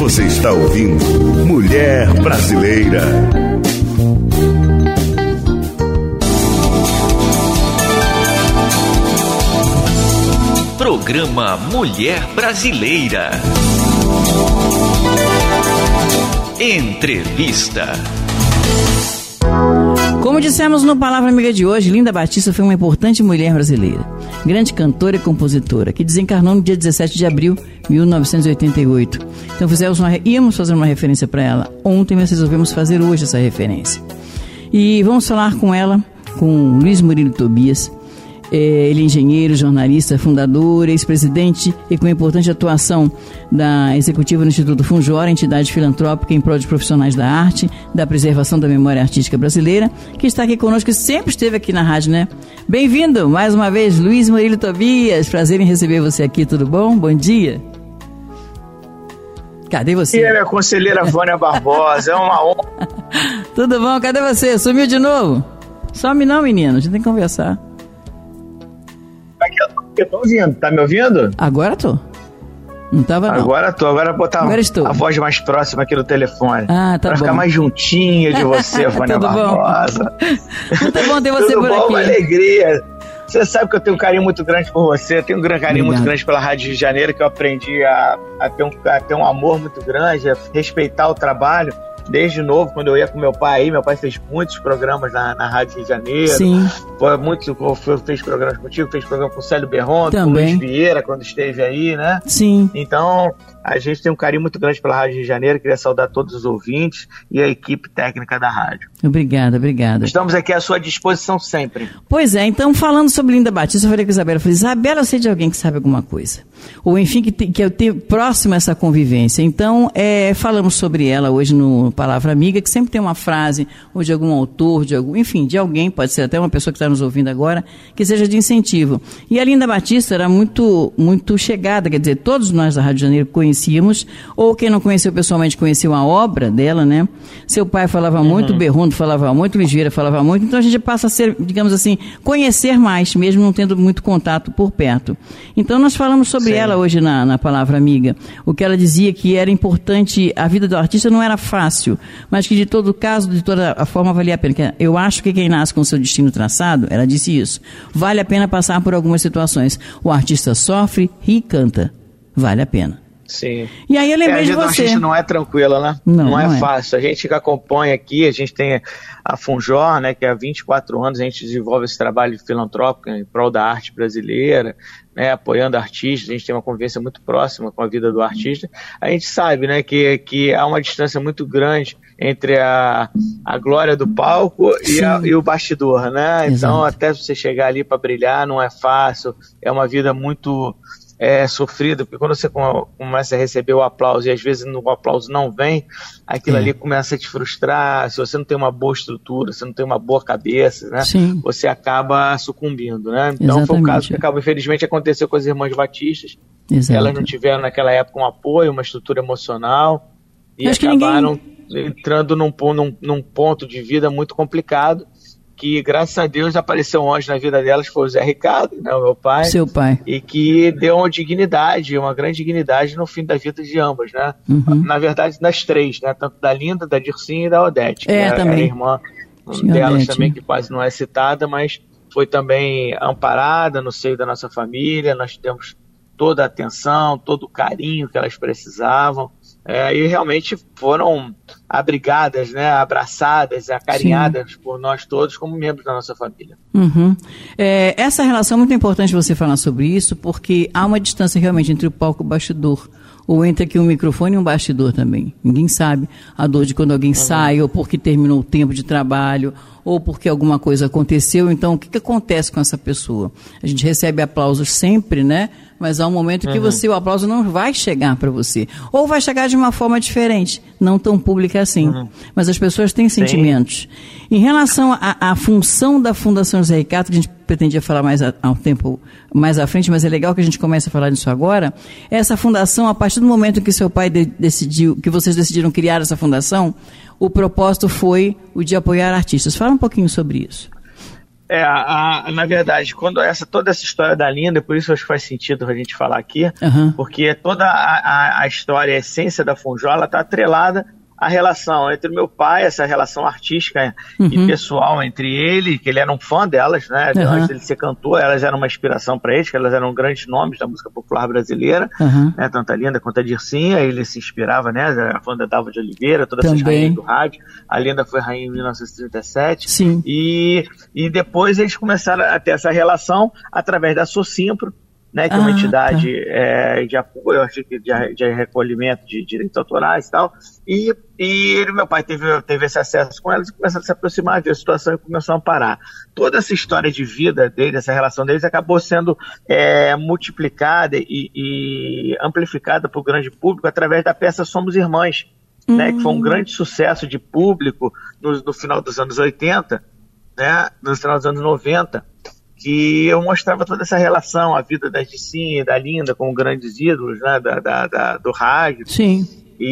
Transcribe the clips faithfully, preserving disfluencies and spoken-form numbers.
Você está ouvindo Mulher Brasileira. Programa Mulher Brasileira. Entrevista. Como dissemos no Palavra Amiga de hoje, Linda Batista foi uma importante mulher brasileira, grande cantora e compositora, que desencarnou no dia dezessete de abril de mil novecentos e oitenta e oito. Então fizemos uma, íamos fazer uma referência para ela ontem, mas resolvemos fazer hoje essa referência. E vamos falar com ela, com Luiz Murilo Tobias. Ele é engenheiro, jornalista, fundador, ex-presidente e com importante atuação da executiva do Instituto Funjor, entidade filantrópica em prol de profissionais da arte, da preservação da memória artística brasileira, que está aqui conosco e sempre esteve aqui na rádio, né? Bem-vindo mais uma vez, Luiz Murilo Tobias. Prazer em receber você aqui, tudo bom? Bom dia. Cadê você? E a minha conselheira Vânia Barbosa, é uma honra. Tudo bom? Cadê você? Sumiu de novo? Some não, menino, a gente tem que conversar. Eu tô ouvindo, tá me ouvindo? Agora tô. Não tava não. Agora tô, agora vou botar agora estou. A voz mais próxima aqui no telefone. Ah, tá pra bom. ficar mais juntinho de você, Vânia Barbosa. Muito bom ter você Tudo por bom, aqui. Uma alegria. Você sabe que eu tenho um carinho muito grande por você, eu tenho um grande carinho Obrigado. muito grande pela Rádio Rio de Janeiro, que eu aprendi a, a, ter um, a ter um amor muito grande, a respeitar o trabalho. Desde novo, quando eu ia com meu pai aí, meu pai fez muitos programas na, na Rádio Rio de Janeiro. Sim. Foi muito, fez programas contigo, fez programa com o Célio Berron, com o Luiz Vieira, quando esteve aí, né? Sim. Então, a gente tem um carinho muito grande pela Rádio Rio de Janeiro, queria saudar todos os ouvintes e a equipe técnica da rádio. Obrigada, obrigada. Estamos aqui à sua disposição sempre. Pois é, então falando sobre Linda Batista, eu falei com a Isabela, eu falei, Isabela, eu sei de alguém que sabe alguma coisa. Ou enfim, que, te, que eu tenho próximo a essa convivência. Então, é, falamos sobre ela hoje no Palavra Amiga, que sempre tem uma frase, ou de algum autor, de algum, enfim, de alguém, pode ser até uma pessoa que está nos ouvindo agora, que seja de incentivo. E a Linda Batista era muito, muito chegada, quer dizer, todos nós da Rádio Janeiro conhecíamos, ou quem não conheceu pessoalmente conheceu a obra dela, né? Seu pai falava muito, uhum. Berrondo falava muito, Luiz Vieira falava muito, então a gente passa a ser, digamos assim, conhecer mais, mesmo não tendo muito contato por perto. Então nós falamos sobre Sim. ela hoje na, na Palavra Amiga, o que ela dizia que era importante, a vida do artista não era fácil, mas que de todo caso, de toda a forma, valia a pena. Eu acho que quem nasce com o seu destino traçado, ela disse isso, vale a pena passar por algumas situações. O artista sofre, ri e canta. Vale a pena. Sim. E aí eu lembrei é, de você. A vida do artista não é tranquila, né? Não, não, não é, é fácil. A gente que acompanha aqui, a gente tem a Funjor, né, que há vinte e quatro anos a gente desenvolve esse trabalho filantrópico em prol da arte brasileira, né, apoiando artistas, a gente tem uma convivência muito próxima com a vida do artista. A gente sabe, né, que, que há uma distância muito grande entre a, a glória do palco e, a, e o bastidor, né? Exato. Então, até você chegar ali para brilhar não é fácil, é uma vida muito é, sofrida, porque quando você começa a receber o aplauso e às vezes o aplauso não vem, aquilo é. ali começa a te frustrar. Se você não tem uma boa estrutura, se não tem uma boa cabeça, né? Sim. Você acaba sucumbindo, né? Então Exatamente. Foi um caso que acaba, infelizmente, aconteceu com as irmãs Batistas. Exato. Elas não tiveram naquela época um apoio, uma estrutura emocional e Acho acabaram ninguém... entrando num, num, num ponto de vida muito complicado, que graças a Deus apareceu um anjo na vida delas, foi o Zé Ricardo, né, o meu pai. Seu pai. E que deu uma dignidade, uma grande dignidade no fim da vida de ambas, né? Uhum. Na verdade, das três, né? Tanto da Linda, da Dircinha e da Odete. É, que também. Era a irmã Tinha delas Odete. Também, que quase não é citada, mas foi também amparada no seio da nossa família. Nós temos toda a atenção, todo o carinho que elas precisavam. É, e realmente foram abrigadas, né, abraçadas, acarinhadas Sim. por nós todos como membros da nossa família. Uhum. É, essa relação é muito importante você falar sobre isso, porque há uma distância realmente entre o palco e o bastidor, ou entre aqui um microfone e um bastidor também. Ninguém sabe a dor de quando alguém uhum. sai, ou porque terminou o tempo de trabalho, ou porque alguma coisa aconteceu. Então, o que, que acontece com essa pessoa? A gente recebe aplausos sempre, né? Mas há um momento que uhum. você, o aplauso não vai chegar para você. Ou vai chegar de uma forma diferente, não tão pública assim. Uhum. Mas as pessoas têm Sim. sentimentos. Em relação à função da Fundação José Ricardo, que a gente pretendia falar mais a, a um tempo mais à frente, mas é legal que a gente comece a falar disso agora, essa fundação, a partir do momento que seu pai de, decidiu, que vocês decidiram criar essa fundação, o propósito foi o de apoiar artistas. Fala um pouquinho sobre isso. É, a, a, na verdade, quando essa, toda essa história da Linda, por isso acho que faz sentido a gente falar aqui, uhum. porque toda a, a, a história, a essência da Funjó, ela está atrelada à relação entre o meu pai, essa relação artística uhum. e pessoal entre ele, que ele era um fã delas, né? Uhum. Antes dele ser cantor, elas eram uma inspiração para eles, que elas eram grandes nomes da música popular brasileira, uhum. né? Tanto a Linda quanto a Dircinha, ele se inspirava, né? A fã da Dalva de Oliveira, todas essas rainhas do rádio. A Linda foi rainha em mil novecentos e trinta e sete. Sim. E, e depois eles começaram a ter essa relação através da Socimpro, né, que é uma ah, entidade tá. é, de apoio, de, de recolhimento de direitos autorais e tal, e, e ele, meu pai teve, teve esse acesso com eles e começaram a se aproximar, viu a situação e começou a parar. Toda essa história de vida dele, essa relação deles, acabou sendo é, multiplicada e, e amplificada para o grande público através da peça Somos Irmãs, hum. né, que foi um grande sucesso de público no, no final dos anos oitenta, né, no final dos anos noventa, que eu mostrava toda essa relação, a vida da Dircinha e da Linda como grandes ídolos, né, da, da, da, do rádio. Sim.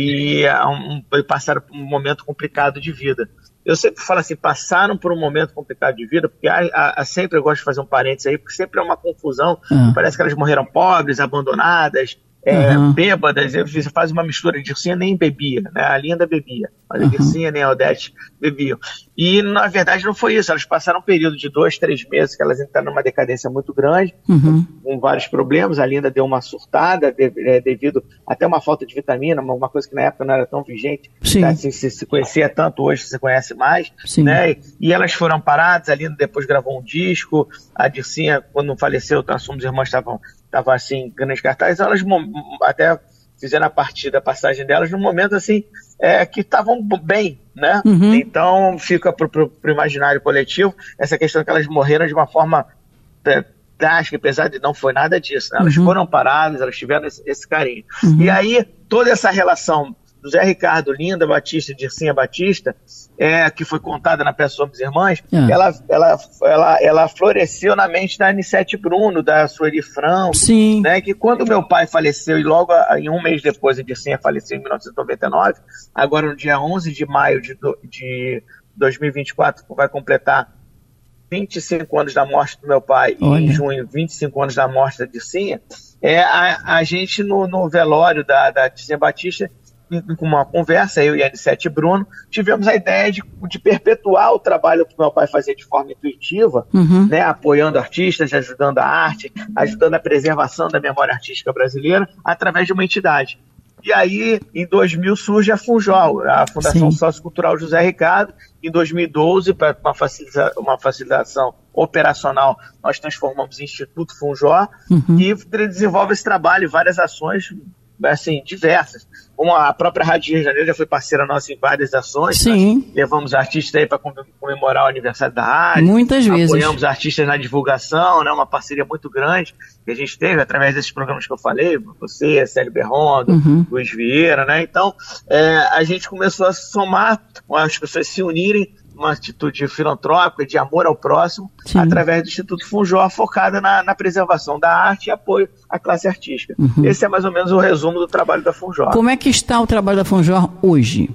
E um, passaram por um momento complicado de vida. Eu sempre falo assim, passaram por um momento complicado de vida, porque há, há, há sempre, eu gosto de fazer um parênteses aí, porque sempre é uma confusão, uhum. parece que elas morreram pobres, abandonadas, É, uhum. bêbadas, você faz uma mistura. A Dircinha nem bebia, né? A Linda bebia, mas a uhum. Dircinha nem a Odete bebiam. E na verdade não foi isso, elas passaram um período de dois, três meses que elas entraram numa decadência muito grande, uhum. com vários problemas. A Linda deu uma surtada de, é, devido até uma falta de vitamina, uma coisa que na época não era tão vigente, né? se, se, se conhecia tanto, hoje se conhece mais, né? E elas foram paradas. A Linda depois gravou um disco, a Dircinha, quando faleceu, as Somos Irmãs estavam estavam assim, grandes cartazes, elas até fizeram a partir da passagem delas num momento assim, é, que estavam bem, né? Uhum. Então fica pro, pro, pro imaginário coletivo essa questão que elas morreram de uma forma é, drástica, apesar de não foi nada disso, né? Elas uhum. foram paradas, elas tiveram esse, esse carinho. Uhum. E aí, toda essa relação do Zé Ricardo, Linda Batista e Dircinha Batista, é, que foi contada na peça Somos Irmãs, é. ela, ela, ela, ela floresceu na mente da Anissete Bruno, da Sueli Franco, Sim. né, que quando meu pai faleceu, e logo em um mês depois a Dircinha faleceu em mil novecentos e noventa e nove, agora no dia onze de maio de, de dois mil e vinte e quatro, vai completar vinte e cinco anos da morte do meu pai, Olha. e em junho, vinte e cinco anos da morte da Dircinha, é, a, a gente no, no velório da, da Dircinha Batista, com uma conversa, eu e a Anissete Bruno, tivemos a ideia de, de perpetuar o trabalho que meu pai fazia de forma intuitiva, uhum. né, apoiando artistas, ajudando a arte, ajudando a preservação da memória artística brasileira, através de uma entidade. E aí, em dois mil, surge a Funjó, a Fundação Sim. Sociocultural José Ricardo. Em dois mil e doze, para uma, facilita- uma facilitação operacional, nós transformamos em Instituto Funjó, uhum. e desenvolve esse trabalho, várias ações, assim, diversas. Uma, a própria Rádio Rio de Janeiro já foi parceira nossa em várias ações. Sim. Levamos artistas aí para comemorar o aniversário da rádio. Muitas vezes. Apoiamos artistas na divulgação, né? Uma parceria muito grande que a gente teve através desses programas que eu falei, você, Célio Berrondo, uhum. Luiz Vieira, né? Então, é, a gente começou a somar, as pessoas se unirem, uma atitude filantrópica, de amor ao próximo, Sim. através do Instituto Funjó, focada na, na preservação da arte e apoio à classe artística. Uhum. Esse é mais ou menos o resumo do trabalho da Funjó. Como é que está o trabalho da Funjó hoje?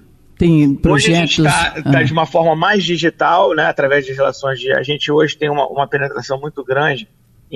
Tem projetos... Hoje a gente está ah. tá de uma forma mais digital, né, através de relações de... A gente hoje tem uma, uma penetração muito grande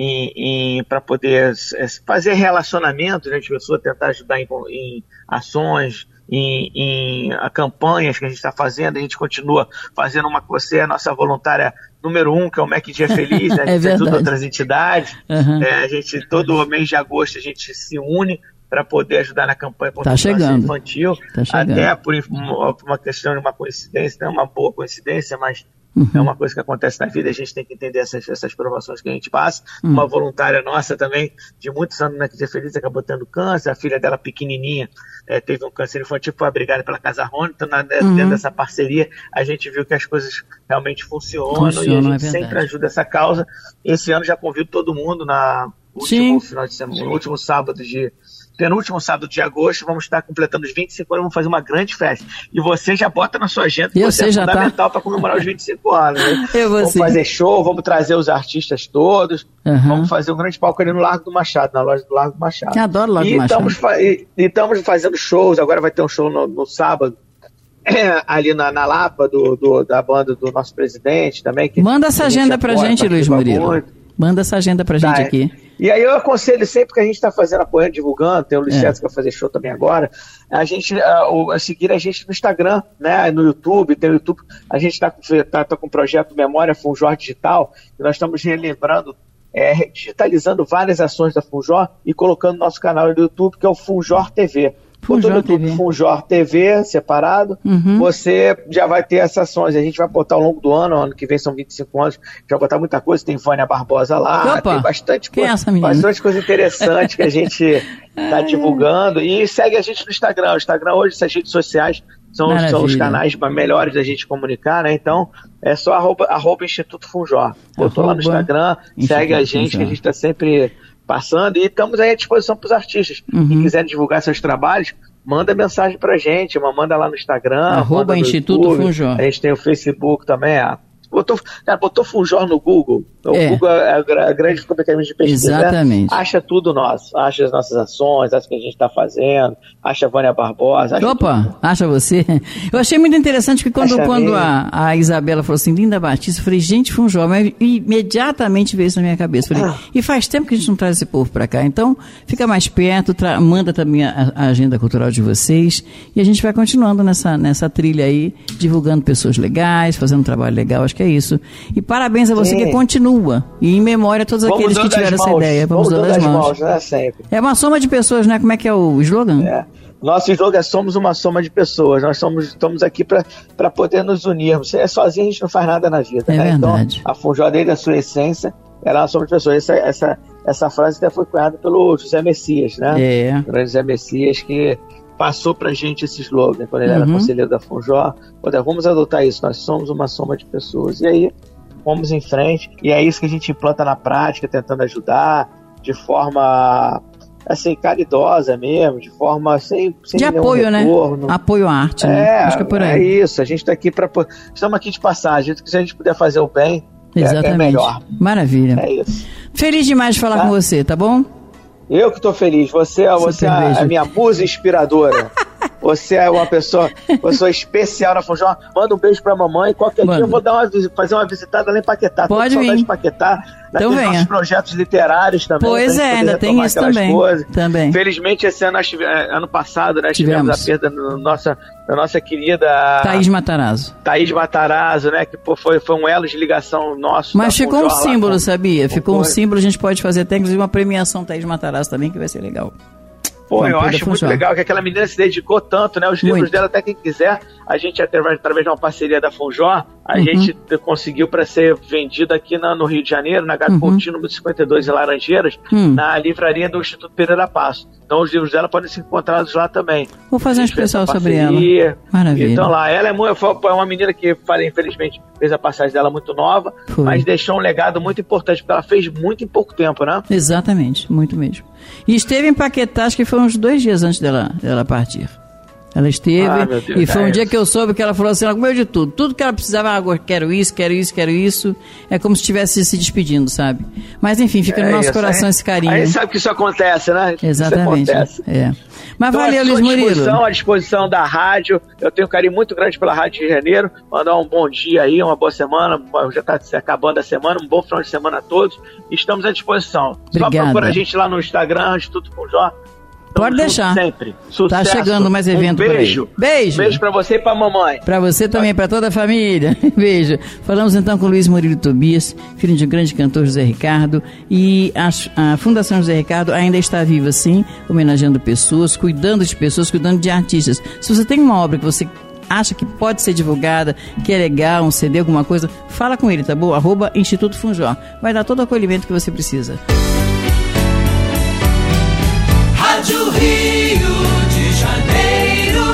para poder fazer relacionamento, né, de pessoas, tentar ajudar em, em ações, Em, em a campanhas que a gente está fazendo. A gente continua fazendo uma, você é a nossa voluntária número um, que é o M E C Dia Feliz, né? A gente é ajuda outras entidades, uhum. é, a gente, todo mês de agosto a gente se une para poder ajudar na campanha contra tá a doença infantil, tá até por uma questão de uma coincidência, não é uma boa coincidência, mas uhum. é uma coisa que acontece na vida, a gente tem que entender essas, essas provações que a gente passa. Uhum. Uma voluntária nossa também, de muitos anos na Dia Feliz, acabou tendo câncer, a filha dela pequenininha é, teve um câncer infantil, foi abrigada pela Casa Rony, então na, uhum. dentro dessa parceria a gente viu que as coisas realmente funcionam, funcionam e a gente é sempre ajuda essa causa. Esse ano já convido todo mundo na último Sim. final de semana, no último sábado de penúltimo sábado de agosto, vamos estar completando os vinte e cinco anos, vamos fazer uma grande festa. E você já bota na sua agenda que você é fundamental tá. para comemorar os vinte e cinco anos. Né? Eu vou vamos sim. fazer show, vamos trazer os artistas todos, uhum. vamos fazer um grande palco ali no Largo do Machado, na loja do Largo do Machado. Eu adoro o Largo e do Machado. Estamos fa- e, e estamos fazendo shows, agora vai ter um show no, no sábado, é, ali na, na Lapa do, do, da banda do nosso presidente também. Que Manda essa agenda pra apoia, gente, Luiz Murilo. Muito. Manda essa agenda pra gente Tá, aqui. E aí eu aconselho sempre que a gente está fazendo, apoiando, divulgando, tem o Luiz É. César que vai fazer show também agora, a gente, uh, a seguir a gente no Instagram, né, no YouTube, tem o YouTube, a gente está com, tá, tá com o projeto Memória Funjor Digital, e nós estamos relembrando, é, digitalizando várias ações da Funjor e colocando no nosso canal do YouTube, que é o Funjor T V. Botou no YouTube Funjor T V separado, uhum. Você já vai ter essas ações. A gente vai botar ao longo do ano, ano que vem são vinte e cinco anos, já vai botar muita coisa. Tem Vânia Barbosa lá, Opa, tem bastante coisa, é bastante coisa interessante que a gente está divulgando. E segue a gente no Instagram. O Instagram hoje, essas redes sociais são, são os canais melhores da gente comunicar, né? Então é só arroba, arroba Instituto Funjor. Eu tô lá no Instagram, Instituto segue a gente, Funjor. Que a gente está sempre passando, e estamos aí à disposição para os artistas. Uhum. Quem quiser divulgar seus trabalhos, manda mensagem pra gente, manda lá no Instagram, arroba Instituto Funjor. A gente tem o Facebook também, a Botou, cara, botou Funjor no Google. O é. Google é a grande mecanismo de pesquisa. Exatamente. Né? Acha tudo nosso. Acha as nossas ações, acha o que a gente está fazendo, acha a Vânia Barbosa. Acha Opa, tudo. Acha você. Eu achei muito interessante que quando, quando a, a Isabela falou assim, Linda Batista, eu falei, gente, Funjor, mas imediatamente veio isso na minha cabeça. Eu falei, ah. e faz tempo que a gente não traz esse povo para cá. Então, fica mais perto, tra- manda também a, a agenda cultural de vocês e a gente vai continuando nessa, nessa trilha aí, divulgando pessoas legais, fazendo um trabalho legal. Acho que é isso. E parabéns a você Sim. que continua. E em memória a todos Vamos aqueles que tiveram essa ideia. Vamos, Vamos dando as mãos. mãos né? Sempre. É uma soma de pessoas, né? Como é que é o slogan? É. Nosso slogan é somos uma soma de pessoas. Nós somos, estamos aqui para poder nos unirmos. É sozinho a gente não faz nada na vida. É né? verdade. Então, a Funjor, desde a sua essência, ela é uma soma de pessoas. Essa, essa, essa frase até foi cunhada pelo José Messias, né? É. O José Messias que passou pra gente esse slogan quando ele uhum. era conselheiro da Funjor. Vamos adotar isso, nós somos uma soma de pessoas. E aí, vamos em frente, e é isso que a gente implanta na prática, tentando ajudar de forma, assim, caridosa mesmo, de forma sem, sem de apoio, retorno. Né? Apoio à arte, é, né? Acho que é por aí. É isso, a gente está aqui para... Estamos aqui de passagem, se a gente puder fazer o bem, Exatamente. É, é melhor. Maravilha. É isso. Feliz demais de falar tá? com você, tá bom? Eu que estou feliz. Você, você é a, a minha musa inspiradora. Você é uma pessoa, pessoa especial na Funjor. Manda um beijo pra mamãe. Qualquer Mano. dia eu vou dar uma, fazer uma visitada lá em Paquetá. Pode vir. De Paquetá. Então venha. Nossos projetos literários também. Pois é, ainda tem isso também. também. Felizmente, esse ano, nós tivemos, ano passado, nós tivemos, tivemos a perda da nossa, da nossa querida Thaís Matarazzo. Thaís Matarazzo, né? Que pô, foi, foi um elo de ligação nosso. Mas ficou Funjor, um símbolo, lá, sabia? Ficou foi. um símbolo, a gente pode fazer até, inclusive, uma premiação Thaís Matarazzo também, que vai ser legal. Pô, eu acho muito funcionar. legal que aquela menina se dedicou tanto, né? Os livros muito. dela, até quem quiser, a gente, através, através de uma parceria da Funjor, a uhum. gente conseguiu para ser vendido aqui na, no Rio de Janeiro, na Gato uhum. Coutinho, número cinquenta e dois, em Laranjeiras, uhum. na livraria do Instituto Pereira Passo. Então, os livros dela podem ser encontrados lá também. Vou fazer um especial sobre ela. Maravilha. Então, lá, ela é, muito, é uma menina que, infelizmente, fez a passagem dela muito nova, Foi. mas deixou um legado muito importante, porque ela fez muito em pouco tempo, né? Exatamente, muito mesmo. E esteve em Paquetá, acho que foi uns dois dias antes dela, dela partir. Ela esteve, ah, Deus, e foi um é dia que eu soube que ela falou assim, ela comeu de tudo, tudo que ela precisava, ah, quero isso, quero isso, quero isso, é como se estivesse se despedindo, sabe? Mas enfim, fica no é nosso isso, coração aí, esse carinho. Aí sabe que isso acontece, né? Exatamente, isso acontece. É. Mas então, valeu, Luiz Murilo. À disposição da rádio, eu tenho um carinho muito grande pela Rádio de Janeiro, mandar um bom dia aí, uma boa semana, já está acabando a semana, um bom final de semana a todos, estamos à disposição. Obrigada. Só procura a gente lá no Instagram, Instituto Funjor. Pode deixar. Sempre. Sucesso. Tá chegando mais evento um beijo. por aí. Beijo. Beijo pra você e pra mamãe. Pra você também, pra toda a família. Beijo. Falamos então com Luiz Murilo Tobias, filho de um grande cantor, José Ricardo. E a, a Fundação José Ricardo ainda está viva, sim, homenageando pessoas, cuidando de pessoas, cuidando de artistas. Se você tem uma obra que você acha que pode ser divulgada, que é legal, um C D, alguma coisa, fala com ele, tá bom? Arroba Instituto Funjor. Vai dar todo o acolhimento que você precisa. Rádio Rio de Janeiro.